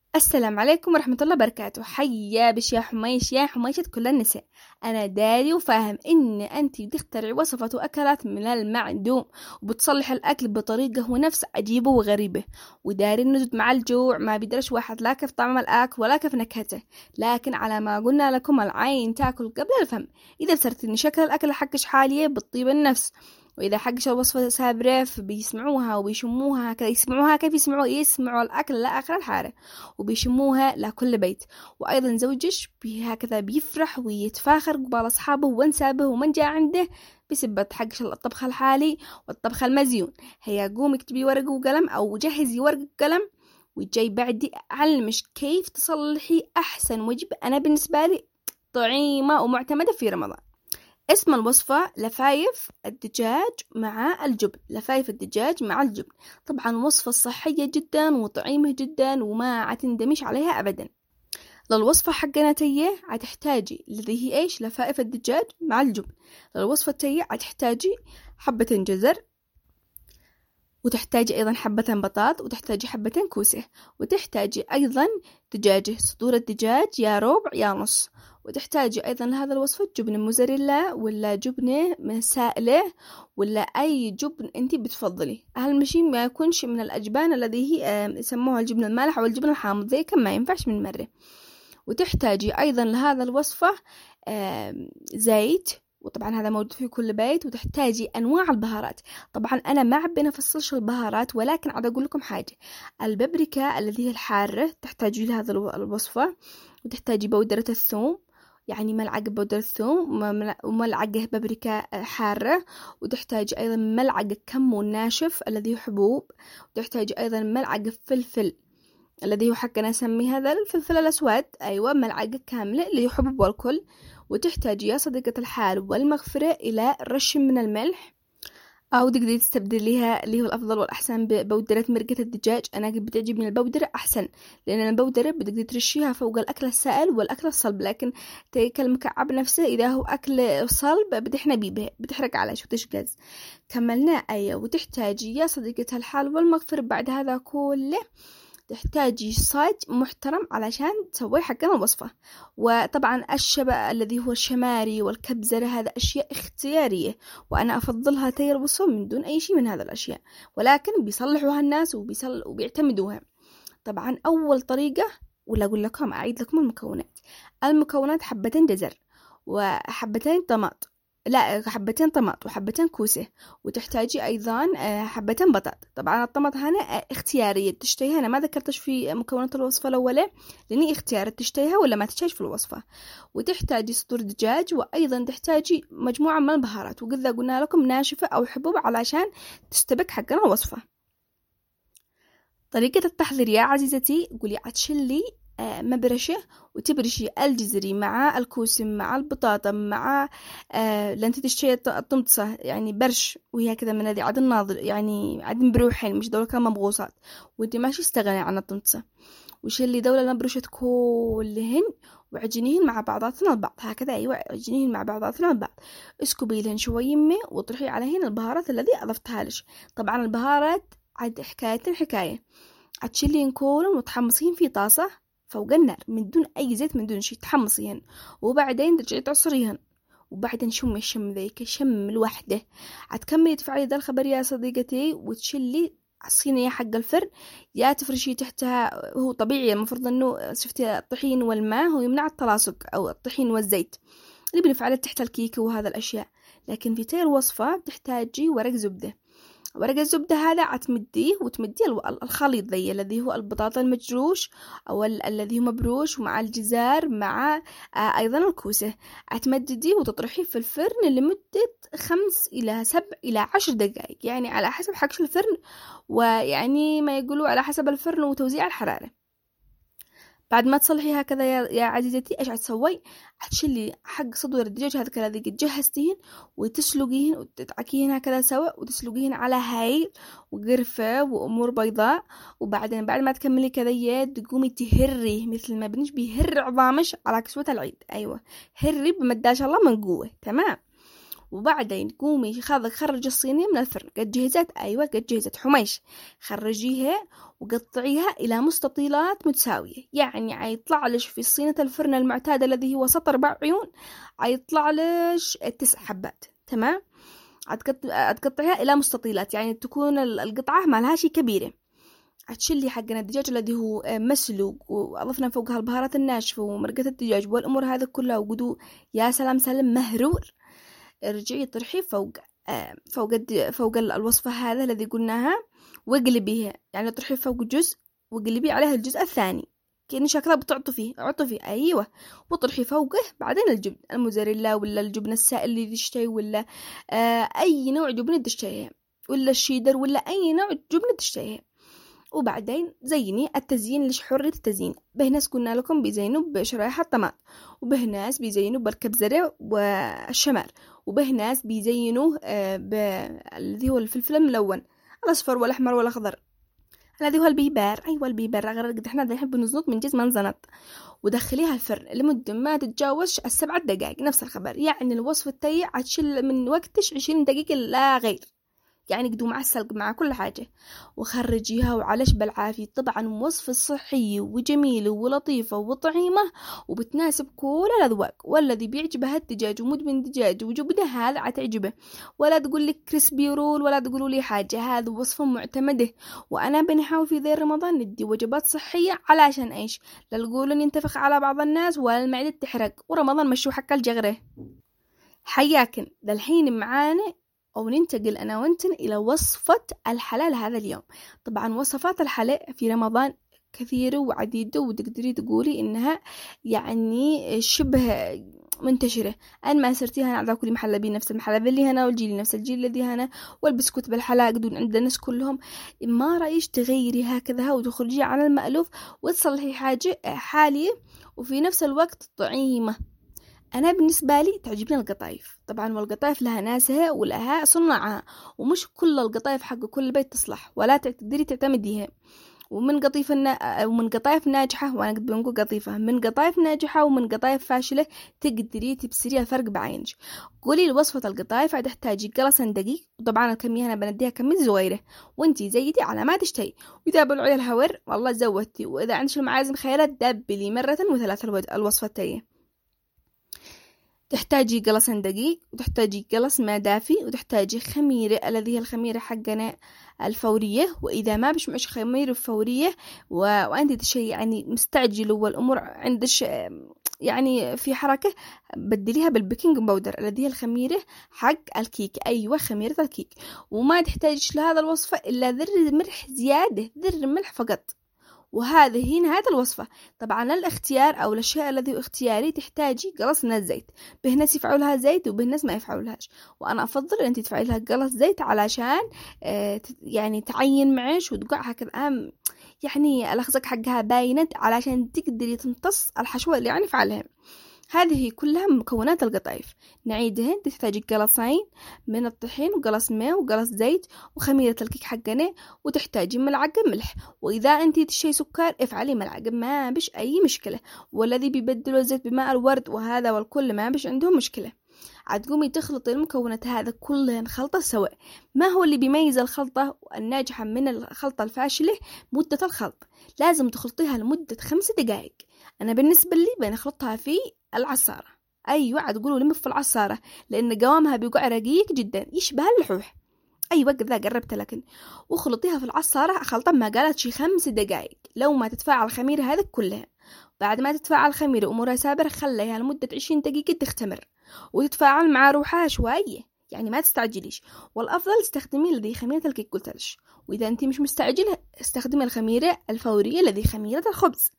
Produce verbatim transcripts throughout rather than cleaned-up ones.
السلام عليكم ورحمة الله وبركاته. حيا بش يا حميش يا حميشة كل النساء. أنا داري وفاهم إن أنتي بتخترعي وصفات وأكلات من المعدوم وبتصلح الأكل بطريقة ونفس عجيبة وغريبة، وداري إنه مع الجوع ما بيدرش واحد لا كيف طعم الأكل ولا كيف نكهته، لكن على ما قلنا لكم العين تاكل قبل الفم. إذا بصرت إن شكل الأكل حقش حالية بتطيب النفس، وإذا حقش الوصفة سابرة بيسمعوها وبيشموها كذا، يسمعوها كيف يسمعوا يسمعوا الأكل لآخر الحارة وبيشموها لكل بيت. وأيضا زوجش هكذا بيفرح ويتفاخر قبال أصحابه وانسابه ومن جاء عنده بسبة حقش الطبخ الحالي والطبخ المزيون. هيا قوم اكتبي ورقة وقلم أو جهزي ورقة وقلم، وجاي بعدي أعلمش كيف تصلحي أحسن وجبة أنا بالنسبة لي طعيمة ومعتمدة في رمضان. اسم الوصفة لفايف الدجاج مع الجبن. لفايف الدجاج مع الجبن طبعا وصفة صحية جدا وطعيمة جدا وما عتندمش عليها أبدا. للوصفة حقنا تيه عتحتاجي الذي هي إيش لفائف الدجاج مع الجبن. للوصفة تيه عتحتاجي حبة جزر، وتحتاجي أيضا حبة بطاط، وتحتاجي حبة كوسة، وتحتاجي أيضا دجاجة صدور الدجاج يا ربع يا نص، وتحتاجي أيضا لهذا الوصفة جبنة موزاريلا ولا جبنة سائلة ولا أي جبن أنت بتفضلي. أهم شيء ما يكونش من الأجبان الذي هي يسموها الجبن المالح أو الجبن الحامض، ذي كم ما ينفعش من مرة. وتحتاجي أيضا لهذا الوصفة زيت، وطبعا هذا موجود في كل بيت. وتحتاجي أنواع البهارات. طبعا أنا ما عبي نفصلش البهارات، ولكن عاد أقول لكم حاجة. البابريكا الذي هي الحارة تحتاجي لهذا الوصفة، وتحتاجي بودرة الثوم يعني ملعقة بودرة ثوم وملعقة بابريكا حارة، وتحتاجي أيضا ملعقة كمون ناشف الذي هو حبوب، وتحتاجي أيضا ملعقة فلفل الذي هو حقنا نسميه هذا الفلفل الأسود، أيوة ملعقة كاملة اللي هو حبوب والكل. وتحتاجي يا صديقة الحال والمغفرة إلى رش من الملح، أو تقدري تستبدليها اللي هو الأفضل والأحسن ببودرة مرقة الدجاج. أنا بتعجبني البودرة أحسن، لأن البودرة بتقدري ترشيها فوق الأكل السائل والأكل الصلب، لكن تيك المكعب نفسه إذا هو أكل صلب بتحنا بيه بتحرق عليه شو تشقز. كملنا أيوة. وتحتاجي يا صديقة الحال والمغفرة بعد هذا كله تحتاجي صاج محترم علشان تسوي حقنا الوصفة. وطبعا الشبع الذي هو الشماري والكبزرة هذا أشياء اختيارية، وأنا أفضلها تير الوصفة من دون أي شيء من هذا الأشياء، ولكن بيصلحوها الناس وبيصل وبيعتمدوها. طبعا أول طريقة ولا أقول لكم أعيد لكم المكونات. المكونات حبتين جزر وحبتين طماط لا حبتين طماط وحبتين كوسة، وتحتاجي أيضا حبتين بطاط. طبعا الطماط هنا اختيارية تشتيها، أنا ما ذكرتش في مكونات الوصفة الأولى لأني اختيار تشتيها ولا ما تشتيش في الوصفة. وتحتاجي صدور دجاج، وأيضا تحتاجي مجموعة من البهارات، وقذا قلنا لكم ناشفة أو حبوب علشان تستبك حقنا الوصفة. طريقة التحضير يا عزيزتي، قولي عتشلي مبرشة وتبرشي الجزري مع الكوسم مع البطاطا مع آه لأن تشتري الطمطسة يعني برش وهي كذا من هذه عاد الناظر يعني عاد مبروحين مش دولة كان مبغوصات، وانت ماشي استغني عن الطمطسة. وشلي دولة مبرشة كلهن وعجنيهن مع بعضاتنا البعض هكذا، أيوة عجنيهن مع بعضاتنا البعض. اسكبي لهن شوي يمي وطرحي عليهن البهارات الذي أضفتها لش. طبعا البهارات عاد حكاية حكاية عتشلين كلهم وتحمصين في طاسة فوق النار من دون أي زيت من دون شيء، تحمصيهن وبعدين ترجعي تعصريهن، وبعدين شمي الشم ذيك شم الوحدة. عتكملي تفعلي ذا الخبر يا صديقتي، وتشلي الصينية حق الفرن يا تفرشي تحتها. هو طبيعي المفروض انه شفتي الطحين والماء هو يمنع التلاصق او الطحين والزيت اللي بنفعله تحت الكيكة وهذا الاشياء، لكن في تاي الوصفة بتحتاجي ورق زبدة. ورق الزبدة هذا عتمديه وتمديه الخليط ذي الذي هو البطاطا المجروش أو الذي هو مبروش ومع الجزار مع آه أيضا الكوسة، عتمدديه وتطرحيه في الفرن لمدة خمس إلى سبع إلى عشر دقائق، يعني على حسب حجم الفرن ويعني ما يقولوا على حسب الفرن وتوزيع الحرارة. بعد ما تصلحي هكذا يا, يا عزيزتي ايش عتسوي؟ عتشلي حق صدور الدجاج هذا الذي قد جهزتيهن وتسلقيهن وتدعكيهن هكذا سوا وتسلقيهن على هايل وقرفة وأمور بيضاء. وبعدين بعد ما تكملي كذا يد تقومي تهري مثل ما بنش بيهر عظامش على كسوة العيد، أيوة هري بمداش الله من قوة تمام. وبعدين قومي خذ خرج الصينية من الفرن. قد جهزت؟ أيوة قد جهزت. حميش خرجيها وقطعيها إلى مستطيلات متساوية، يعني عيطلع لش في صينية الفرن المعتادة الذي هو سطر أربع عيون عيطلع لش تسع حبات. تمام. هتقطعيها إلى مستطيلات، يعني تكون القطعة ما لهاش كبيرة. هتشلي حقنا الدجاج الذي هو مسلوق وأضفنا فوقها البهارات الناشفة ومرقة الدجاج والأمور هذا كلها وقدو يا سلام سلم مهرور. ارجعي طرحي فوق فوق فوق الوصفة هذا الذي قلناها واقلبيها، يعني طرحي فوق جزء وقلبي عليها الجزء الثاني كأني شكلها بتعطفي عطفي. أيوة. وطرحي فوقه بعدين الجبن الموزاريلا ولا الجبن السائل اللي تشتهي ولا آه أي نوع جبن تشتهيه ولا الشيدر ولا أي نوع جبن تشتهيه. وبعدين زيني التزيين لش حرية التزيين. به ناس قلنا لكم بيزينوا بشرايح الطماط، وبه ناس بيزينوا بالكبزرة والشمر، وبه ناس بيزينوا آه بالذي هو الفلفل الملون الأصفر والأحمر والأخضر الذي هو البيبر. أيوة البيبر. أغرق احنا نحب نزنط من جزء ما نزنط. ودخليها الفرن لمدة ما تتجاوز السبعة دقائق. نفس الخبر، يعني الوصفة التي عتشل من وقتش عشرين دقيقة لا غير، يعني قدو مع السلق مع كل حاجة. وخرجيها وعلش بالعافية. طبعا وصفة صحية وجميلة ولطيفة وطعيمة وبتناسب كل الأذواق، والذي بيعجبها الدجاج ومدمن دجاج وجبنة هذا عتعجبه. ولا تقول لك كريسبي رول ولا تقولوا لي حاجة، هذا وصفة معتمدة. وأنا بنحاول في ذي رمضان ندي وجبات صحية علشان إيش؟ لا تقولوا ننتفخ على بعض الناس ولا المعدة تحرق، ورمضان مشو حق الجغرة. حياكن للحين معانا أو ننتقل أنا وانتن إلى وصفة الحلال هذا اليوم. طبعا وصفات الحلال في رمضان كثيرة وعديدة وتقدري تقولي إنها يعني شبه منتشرة. أنا ما صرتي هنا على كل محلبين نفس المحلب اللي هنا والجيل نفس الجيل الذي هنا والبسكوت بالحلاق دون عند الناس كلهم. ما رأيش تغيري هكذا وتخرجي عن المألوف وتصلحي حاجة حالية وفي نفس الوقت طعيمة. أنا بالنسبة لي تعجبني القطايف طبعا، والقطايف لها ناسها ولها صناعها، ومش كل القطايف حق كل بيت تصلح ولا تقدري تعتمديها. ومن قطيف النا... ومن قطايف ناجحة، وأنا قد بنقول قطيفة من قطايف ناجحة ومن قطايف فاشلة تقدري تبصري الفرق بعينك. قولي الوصفة القطايف هتحتاجي قلص دقيق، وطبعا الكمية أنا بنديها كمية صغيرة وانتي زيدي على ما تشتهي. وإذا بلعي الهور والله زودتي، وإذا عندك المعازم خيالات دبلي مرة وثلاثة الوصفة التانية. تحتاجي قلص دقيق، وتحتاجي قلص ماء دافي، وتحتاجي خميرة الذي هي الخميرة حقنا الفورية. وإذا ما بش معش خميرة فورية و... وأنت تشي يعني مستعجل والأمور عندش يعني في حركة، بدليها بالبيكنج باودر الذي هي الخميرة حق الكيك. أيوة خميرة الكيك. وما تحتاجش لهذا الوصفة إلا ذر ملح زيادة، ذر ملح فقط. وهذه هي نهاية الوصفة. طبعا الاختيار أو الأشياء الذي اختياري تحتاجي قلص من الزيت. به ناس يفعلوا لها زيت وبه ناس ما يفعلوا لهاش، وأنا أفضل أن أنت تفعلي لها قلص زيت علشان آه يعني تعين معش وتقع هكذا يعني الأخزق حقها باينة علشان تقدري تمتص الحشوة اللي يعني فعلها. هذه كلها مكونات القطايف. نعيدهن. تحتاجي قلصين من الطحين وقلص ماء وقلص زيت وخميرة الكيك حقنا، وتحتاجي ملعقة ملح. وإذا أنتي تشي سكر افعلي ملعقة ما بش أي مشكلة. والذي بيبدلوا الزيت بماء الورد وهذا والكل ما بش عندهم مشكلة. عتقومي تخلطي المكونات هذا كلها خلطة سواء. ما هو اللي بيميز الخلطة الناجحة من الخلطة الفاشلة؟ مدة الخلط. لازم تخلطيها لمدة خمس دقائق. أنا بالنسبة لي بنخلطها في العصارة. أيوة عتقولوا لم في العصارة لأن قوامها بيقع رقيق جدا يشبه اللحوح. أيوة كذا قربت لكن. وخلطيها في العصارة خلطة ما قالت شي خمس دقائق. لو ما تتفاعل الخميرة هذه كلها، بعد ما تتفاعل الخميرة أمورها سابرة خليها لمدة عشرين دقيقة تختمر وتتفاعل مع روحها شوية، يعني ما تستعجليش. والأفضل استخدمي الذي خميرة الكيك قلتلش. وإذا أنت مش مستعجلة استخدمي الخميرة الفورية الذي خميرة الخبز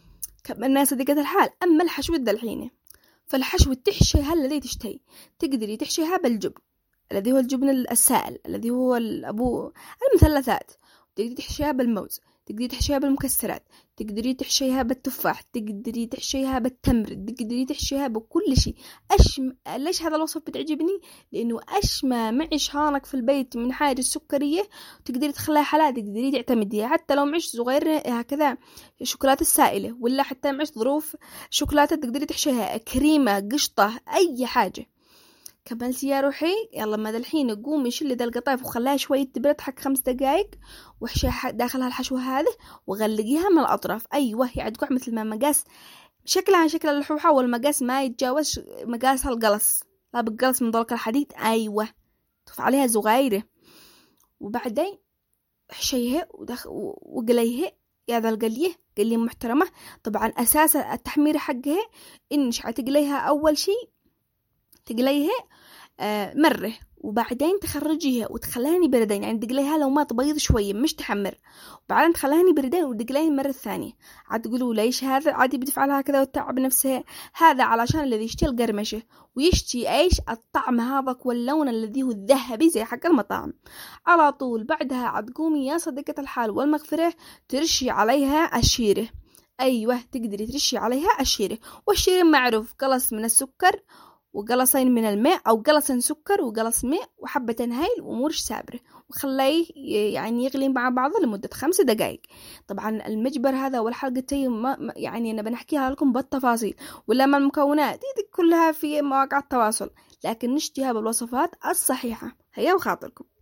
الناس صديقة الحال. أما الحشو الدلحينة فالحشو تحشيها الذي تشتهي. تقدري تحشيها بالجبن الذي هو الجبن السائل الذي هو الأبو المثلثات، تقدري تحشيها بالموز، تقدري تحشيها بالمكسرات، تقدري تحشيها بالتفاح، تقدري تحشيها بالتمر، تقدري تحشيها بكل شيء. أشم... ليش هذا الوصف بتعجبني؟ لأنه أشمى معش هانك في البيت من حاجة السكرية تقدري تخليها حلا، تقدري تعتمديها. حتى لو معش صغير هكذا شوكولاتة السائلة، ولا حتى معش ظروف شوكولاتة تقدري تحشيها كريمة قشطة أي حاجة. كملتي يا روحي؟ يلا ما الحين قومي شلي ذا القطايف وخليها شوية تبرد حق خمس دقايق، وحشي داخلها الحشوة هذه وغلقيها من الأطراف. أيوة هي عاد مثل ما مقاس شكلها عن شكل اللحوحة، والمقاس ما يتجاوز مقاسها القلص، لا بالقلص من ذلك الحديد. أيوة طف عليها زغيرة، وبعدين حشيها ودخ... وقليها يا ذا القليه قليه محترمة. طبعا أساس التحمير حقها إنش حتقليها أول شيء تقليها آه مرة، وبعدين تخرجيها وتخليها بردين، يعني تقليها لو ما تبيض شوية مش تحمر، وبعدين تخليها بردين وتقليها مرة ثانية. عاد تقولوا ليش هذا عادي بتفعلها كذا وتتعب نفسها؟ هذا علشان الذي يشتي القرمشة ويشتي ايش الطعم هذاك واللون الذي هو الذهبي زي حق المطاعم. على طول بعدها عاد قومي يا صديقة الحال والمغفرة ترشي عليها الشيرة. ايوه تقدري ترشي عليها الشيرة، والشيرة معروف قلص من السكر وقلصين من الماء أو قلصين سكر وقلص ماء وحبة هيل ومرش سابرة، وخليه يعني يغلي مع بعضه لمدة خمس دقائق. طبعا المجبر هذا والحلقتين ما يعني أنا بنحكيها لكم بالتفاصيل، ولما المكونات دي كلها في مواقع التواصل، لكن نشتيها بالوصفات الصحيحة. هيا وخاطركم.